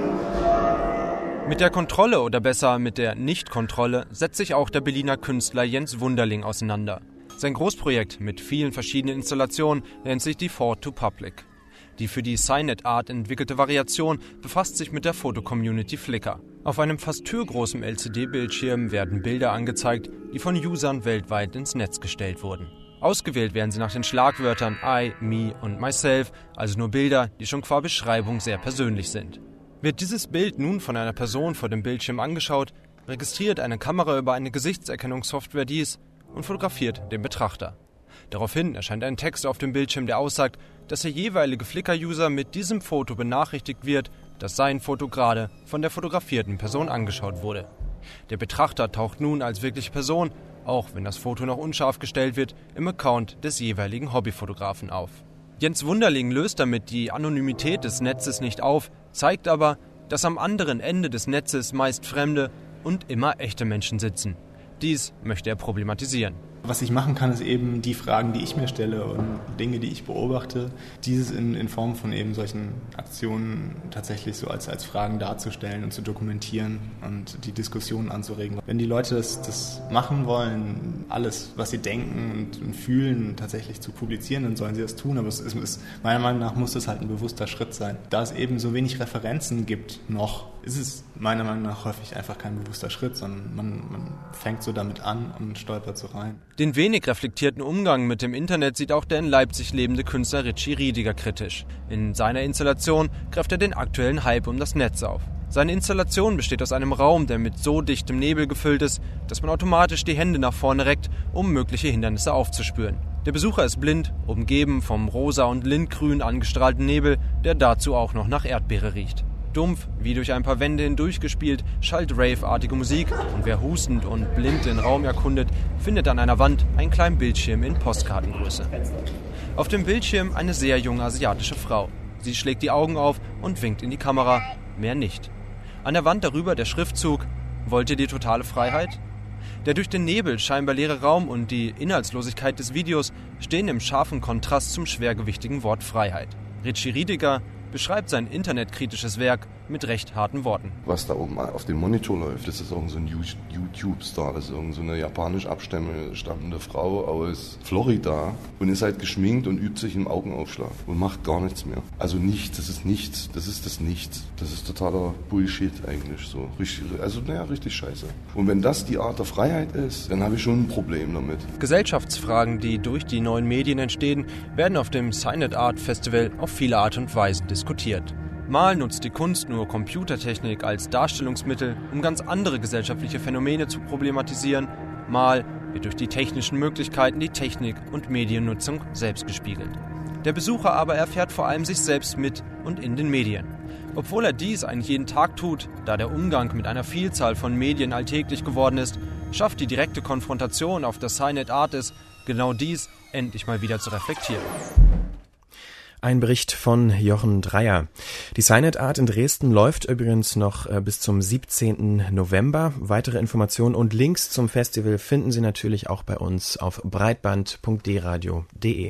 Mit der Kontrolle oder besser mit der Nicht-Kontrolle setzt sich auch der Berliner Künstler Jens Wunderling auseinander. Sein Großprojekt mit vielen verschiedenen Installationen nennt sich Default to Public. Die für die Cynet Art entwickelte Variation befasst sich mit der Fotocommunity Flickr. Auf einem fast türgroßen L C D-Bildschirm werden Bilder angezeigt, die von Usern weltweit ins Netz gestellt wurden. Ausgewählt werden sie nach den Schlagwörtern I, Me und Myself, also nur Bilder, die schon qua Beschreibung sehr persönlich sind. Wird dieses Bild nun von einer Person vor dem Bildschirm angeschaut, registriert eine Kamera über eine Gesichtserkennungssoftware dies und fotografiert den Betrachter. Daraufhin erscheint ein Text auf dem Bildschirm, der aussagt, dass der jeweilige Flickr-User mit diesem Foto benachrichtigt wird, dass sein Foto gerade von der fotografierten Person angeschaut wurde. Der Betrachter taucht nun als wirkliche Person, auch wenn das Foto noch unscharf gestellt wird, im Account des jeweiligen Hobbyfotografen auf. Jens Wunderling löst damit die Anonymität des Netzes nicht auf, zeigt aber, dass am anderen Ende des Netzes meist fremde und immer echte Menschen sitzen. Dies möchte er problematisieren. Was ich machen kann, ist eben die Fragen, die ich mir stelle und Dinge, die ich beobachte, dieses in, in Form von eben solchen Aktionen tatsächlich so als, als Fragen darzustellen und zu dokumentieren und die Diskussion anzuregen. Wenn die Leute das, das machen wollen, alles, was sie denken und, und fühlen, tatsächlich zu publizieren, dann sollen sie das tun. Aber es ist, es, meiner Meinung nach muss es halt ein bewusster Schritt sein. Da es eben so wenig Referenzen gibt noch, ist es meiner Meinung nach häufig einfach kein bewusster Schritt, sondern man, man fängt so damit an und stolpert so rein. Den wenig reflektierten Umgang mit dem Internet sieht auch der in Leipzig lebende Künstler Richie Riediger kritisch. In seiner Installation greift er den aktuellen Hype um das Netz auf. Seine Installation besteht aus einem Raum, der mit so dichtem Nebel gefüllt ist, dass man automatisch die Hände nach vorne reckt, um mögliche Hindernisse aufzuspüren. Der Besucher ist blind, umgeben vom rosa und lindgrün angestrahlten Nebel, der dazu auch noch nach Erdbeere riecht. Dumpf, wie durch ein paar Wände hindurchgespielt, schallt Rave-artige Musik und wer hustend und blind den Raum erkundet, findet an einer Wand einen kleinen Bildschirm in Postkartengröße. Auf dem Bildschirm eine sehr junge asiatische Frau. Sie schlägt die Augen auf und winkt in die Kamera. Mehr nicht. An der Wand darüber der Schriftzug: Wollt ihr die totale Freiheit? Der durch den Nebel scheinbar leere Raum und die Inhaltslosigkeit des Videos stehen im scharfen Kontrast zum schwergewichtigen Wort Freiheit. Richie Riediger beschreibt sein internetkritisches Werk mit recht harten Worten. Was da oben auf dem Monitor läuft, das ist irgend so ein YouTube-Star, das ist irgend so eine japanisch abstammende Frau aus Florida und ist halt geschminkt und übt sich im Augenaufschlag und macht gar nichts mehr. Also nichts, das ist nichts, das ist das Nichts. Das ist totaler Bullshit eigentlich so. Richtig, also naja, richtig scheiße. Und wenn das die Art der Freiheit ist, dann habe ich schon ein Problem damit. Gesellschaftsfragen, die durch die neuen Medien entstehen, werden auf dem Signet Art Festival auf viele Art und Weisen diskutiert. Mal nutzt die Kunst nur Computertechnik als Darstellungsmittel, um ganz andere gesellschaftliche Phänomene zu problematisieren. Mal wird durch die technischen Möglichkeiten die Technik und Mediennutzung selbst gespiegelt. Der Besucher aber erfährt vor allem sich selbst mit und in den Medien. Obwohl er dies eigentlich jeden Tag tut, da der Umgang mit einer Vielzahl von Medien alltäglich geworden ist, schafft die direkte Konfrontation auf der Signet Art es, genau dies endlich mal wieder zu reflektieren. Ein Bericht von Jochen Dreier. Die Signet Art in Dresden läuft übrigens noch bis zum siebzehnten November. Weitere Informationen und Links zum Festival finden Sie natürlich auch bei uns auf breitband punkt d radio punkt de.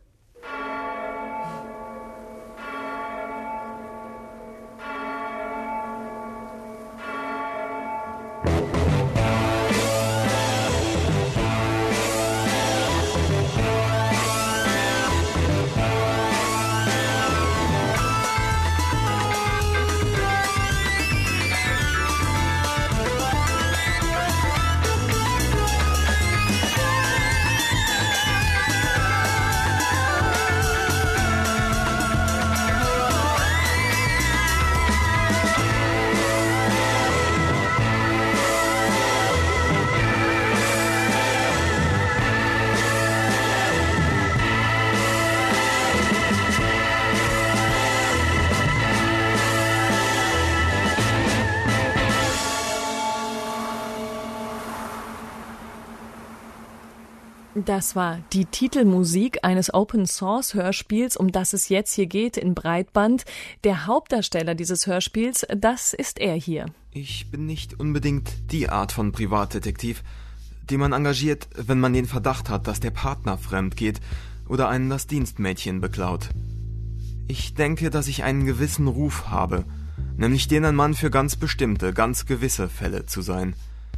Das war die Titelmusik eines Open-Source-Hörspiels, um das es jetzt hier geht in Breitband. Der Hauptdarsteller dieses Hörspiels, das ist er hier. Ich bin nicht unbedingt die Art von Privatdetektiv, die man engagiert, wenn man den Verdacht hat, dass der Partner fremd geht oder einen das Dienstmädchen beklaut. Ich denke, dass ich einen gewissen Ruf habe, nämlich den ein Mann für ganz bestimmte, ganz gewisse Fälle zu sein.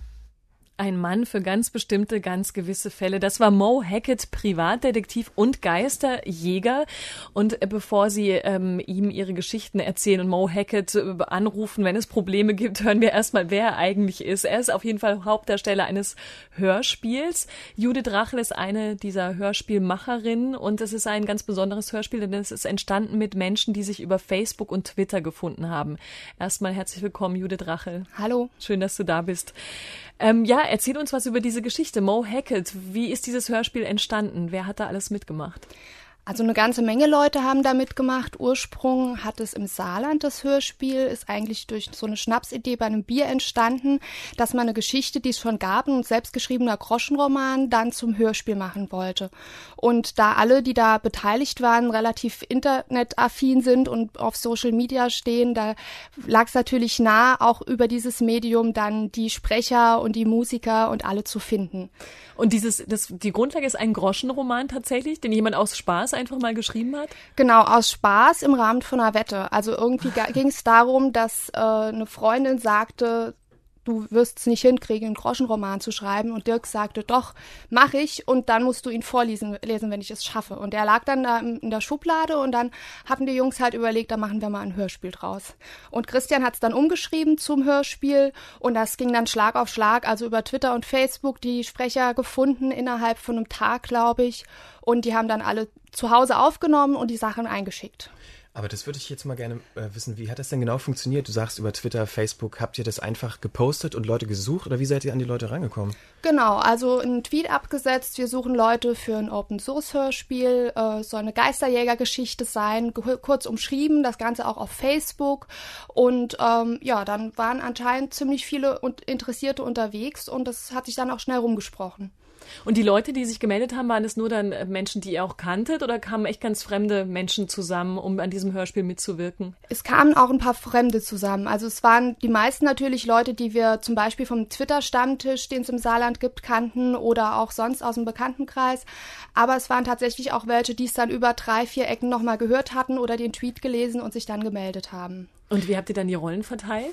Ein Mann für ganz bestimmte, ganz gewisse Fälle. Das war Mo Hackett, Privatdetektiv und Geisterjäger. Und bevor Sie ähm, ihm Ihre Geschichten erzählen und Mo Hackett äh, anrufen, wenn es Probleme gibt, hören wir erstmal, wer er eigentlich ist. Er ist auf jeden Fall Hauptdarsteller eines Hörspiels. Judith Rachel ist eine dieser Hörspielmacherinnen und es ist ein ganz besonderes Hörspiel, denn es ist entstanden mit Menschen, die sich über Facebook und Twitter gefunden haben. Erstmal herzlich willkommen, Judith Rachel. Hallo. Schön, dass du da bist. Ähm, ja, erzähl uns was über diese Geschichte. Mo Hackett, wie ist dieses Hörspiel entstanden? Wer hat da alles mitgemacht? Also eine ganze Menge Leute haben da mitgemacht. Ursprung hat es im Saarland, das Hörspiel, ist eigentlich durch so eine Schnapsidee bei einem Bier entstanden, dass man eine Geschichte, die es schon gab, ein selbstgeschriebener Groschenroman, dann zum Hörspiel machen wollte. Und da alle, die da beteiligt waren, relativ internetaffin sind und auf Social Media stehen, da lag es natürlich nah, auch über dieses Medium dann die Sprecher und die Musiker und alle zu finden. Und dieses, das, die Grundlage ist ein Groschenroman tatsächlich, den jemand aus Spaß einfach mal geschrieben hat? Genau, aus Spaß im Rahmen von einer Wette. Also irgendwie ging es darum, dass äh, eine Freundin sagte, du wirst es nicht hinkriegen, einen Groschenroman zu schreiben. Und Dirk sagte, doch, mach ich und dann musst du ihn vorlesen, lesen, wenn ich es schaffe. Und er lag dann da in der Schublade und dann hatten die Jungs halt überlegt, da machen wir mal ein Hörspiel draus. Und Christian hat es dann umgeschrieben zum Hörspiel und das ging dann Schlag auf Schlag, also über Twitter und Facebook die Sprecher gefunden innerhalb von einem Tag, glaube ich. Und die haben dann alle zu Hause aufgenommen und die Sachen eingeschickt. Aber das würde ich jetzt mal gerne äh, wissen, wie hat das denn genau funktioniert? Du sagst über Twitter, Facebook, habt ihr das einfach gepostet und Leute gesucht oder wie seid ihr an die Leute rangekommen? Genau, also einen Tweet abgesetzt, wir suchen Leute für ein Open-Source-Hörspiel, äh, soll eine Geisterjäger-Geschichte sein, ge- kurz umschrieben, das Ganze auch auf Facebook und ähm, ja, dann waren anscheinend ziemlich viele und Interessierte unterwegs und das hat sich dann auch schnell rumgesprochen. Und die Leute, die sich gemeldet haben, waren es nur dann Menschen, die ihr auch kanntet, oder kamen echt ganz fremde Menschen zusammen, um an diesem Hörspiel mitzuwirken? Es kamen auch ein paar Fremde zusammen. Also es waren die meisten natürlich Leute, die wir zum Beispiel vom Twitter-Stammtisch, den es im Saarland gibt, kannten oder auch sonst aus dem Bekanntenkreis. Aber es waren tatsächlich auch welche, die es dann über drei, vier Ecken nochmal gehört hatten oder den Tweet gelesen und sich dann gemeldet haben. Und wie habt ihr dann die Rollen verteilt?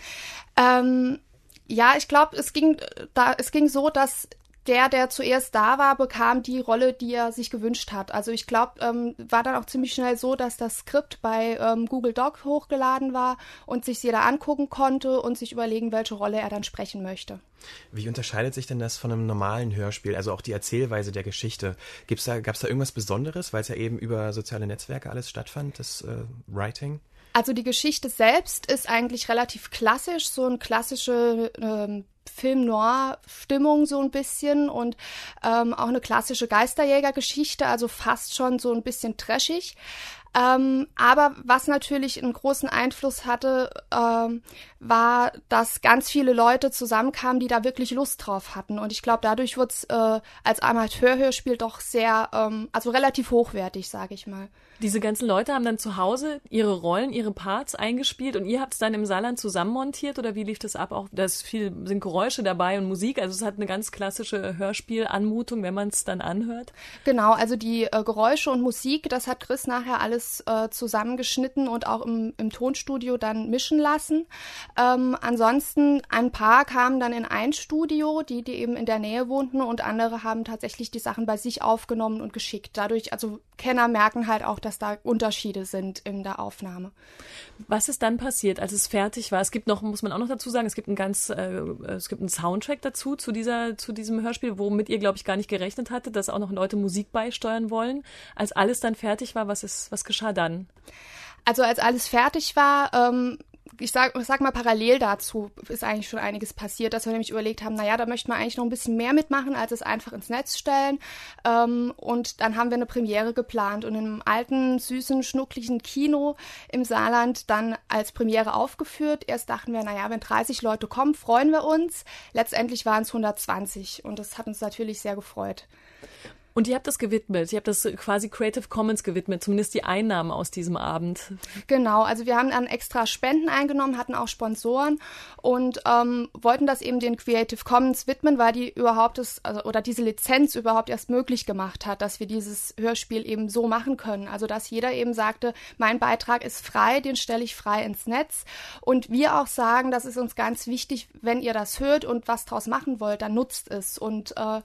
Ähm, ja, ich glaube, es ging, da, es ging so, dass der, der zuerst da war, bekam die Rolle, die er sich gewünscht hat. Also ich glaube, ähm, war dann auch ziemlich schnell so, dass das Skript bei ähm, Google Doc hochgeladen war und sich jeder angucken konnte und sich überlegen, welche Rolle er dann sprechen möchte. Wie unterscheidet sich denn das von einem normalen Hörspiel, also auch die Erzählweise der Geschichte? Gibt's da, gab's da irgendwas Besonderes, weil es ja eben über soziale Netzwerke alles stattfand, das äh, Writing? Also die Geschichte selbst ist eigentlich relativ klassisch, so eine klassische ähm, Film-Noir-Stimmung so ein bisschen und ähm, auch eine klassische Geisterjäger-Geschichte, also fast schon so ein bisschen trashig. Ähm, aber was natürlich einen großen Einfluss hatte, ähm, war, dass ganz viele Leute zusammenkamen, die da wirklich Lust drauf hatten. Und ich glaube, dadurch wurde es äh, als Amateurhörspiel doch sehr, ähm, also relativ hochwertig, sage ich mal. Diese ganzen Leute haben dann zu Hause ihre Rollen, ihre Parts eingespielt und ihr habt es dann im Saarland zusammenmontiert oder wie lief das ab? Auch da ist viel, sind Geräusche dabei und Musik, also es hat eine ganz klassische Hörspielanmutung, wenn man es dann anhört. Genau, also die äh, Geräusche und Musik, das hat Chris nachher alles äh, zusammengeschnitten und auch im, im Tonstudio dann mischen lassen. Ähm, ansonsten ein paar kamen dann in ein Studio, die, die eben in der Nähe wohnten und andere haben tatsächlich die Sachen bei sich aufgenommen und geschickt. Dadurch, also Kenner merken halt auch, dass da Unterschiede sind in der Aufnahme. Was ist dann passiert, als es fertig war? Es gibt noch, muss man auch noch dazu sagen, es gibt einen ganz, äh, es gibt einen Soundtrack dazu, zu dieser, zu diesem Hörspiel, womit ihr, glaube ich, gar nicht gerechnet hattet, dass auch noch Leute Musik beisteuern wollen. Als alles dann fertig war, was ist, was geschah dann? Also als alles fertig war, ähm, ich sag, ich sag mal, parallel dazu ist eigentlich schon einiges passiert, dass wir nämlich überlegt haben, naja, da möchten wir eigentlich noch ein bisschen mehr mitmachen, als es einfach ins Netz stellen. Ähm, und dann haben wir eine Premiere geplant und in einem alten, süßen, schnuckligen Kino im Saarland dann als Premiere aufgeführt. Erst dachten wir, naja, wenn dreißig Leute kommen, freuen wir uns. Letztendlich waren es hundertzwanzig und das hat uns natürlich sehr gefreut. Und ihr habt das gewidmet, ihr habt das quasi Creative Commons gewidmet, zumindest die Einnahmen aus diesem Abend. Genau, also wir haben dann extra Spenden eingenommen, hatten auch Sponsoren und ähm, wollten das eben den Creative Commons widmen, weil die überhaupt das, also, oder diese Lizenz überhaupt erst möglich gemacht hat, dass wir dieses Hörspiel eben so machen können. Also dass jeder eben sagte, mein Beitrag ist frei, den stelle ich frei ins Netz. Und wir auch sagen, das ist uns ganz wichtig, wenn ihr das hört und was draus machen wollt, dann nutzt es. Und äh,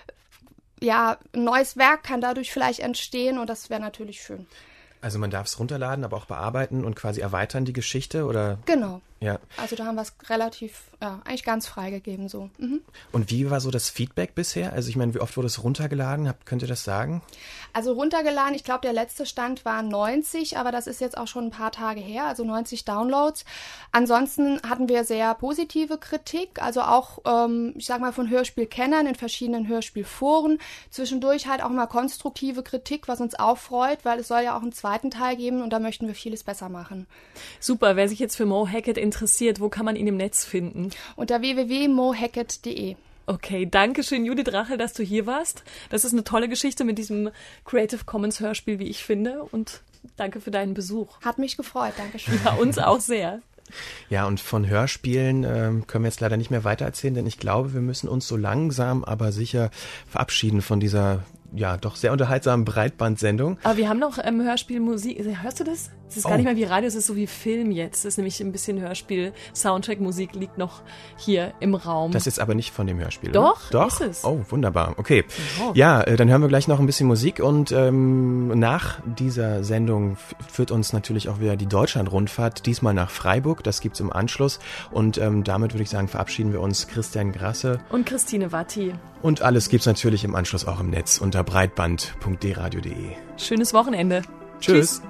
ja, ein neues Werk kann dadurch vielleicht entstehen und das wäre natürlich schön. Also man darf es runterladen, aber auch bearbeiten und quasi erweitern die Geschichte, oder? Genau. Ja. Also da haben wir es relativ, ja, eigentlich ganz freigegeben so. Mhm. Und wie war so das Feedback bisher? Also ich meine, wie oft wurde es runtergeladen? Habt, könnt ihr das sagen? Also runtergeladen, ich glaube, der letzte Stand war neunzig, aber das ist jetzt auch schon ein paar Tage her, also neunzig Downloads. Ansonsten hatten wir sehr positive Kritik, also auch, ähm, ich sag mal, von Hörspielkennern in verschiedenen Hörspielforen. Zwischendurch halt auch mal konstruktive Kritik, was uns auch freut, weil es soll ja auch einen zweiten Teil geben und da möchten wir vieles besser machen. Super, wer sich jetzt für Mo Hackett interessiert, wo kann man ihn im Netz finden? Unter w w w punkt mo hackett punkt d e. Okay, danke schön, Judith Rachel, dass du hier warst. Das ist eine tolle Geschichte mit diesem Creative Commons Hörspiel, wie ich finde. Und danke für deinen Besuch. Hat mich gefreut, danke schön. Ja, uns auch sehr. Ja, und von Hörspielen ähm, können wir jetzt leider nicht mehr weitererzählen, denn ich glaube, wir müssen uns so langsam, aber sicher verabschieden von dieser, ja, doch sehr unterhaltsamen Breitbandsendung. Aber wir haben noch ähm, Hörspielmusik. Hörst du das? Es ist oh. gar nicht mehr wie Radio, es ist so wie Film jetzt. Es ist nämlich ein bisschen Hörspiel. Soundtrack-Musik liegt noch hier im Raum. Das ist aber nicht von dem Hörspiel, Doch, oder? Doch, ist es. Oh, wunderbar. Okay. Oh. Ja, äh, dann hören wir gleich noch ein bisschen Musik und ähm, nach dieser Sendung f- führt uns natürlich auch wieder die Deutschland-Rundfahrt, diesmal nach Freiburg. Das gibt's im Anschluss. Und ähm, damit würde ich sagen, verabschieden wir uns. Christian Grasse und Christine Watti. Und alles gibt's natürlich im Anschluss auch im Netz unter breitband punkt d radio punkt d e. Schönes Wochenende. Tschüss. Tschüss.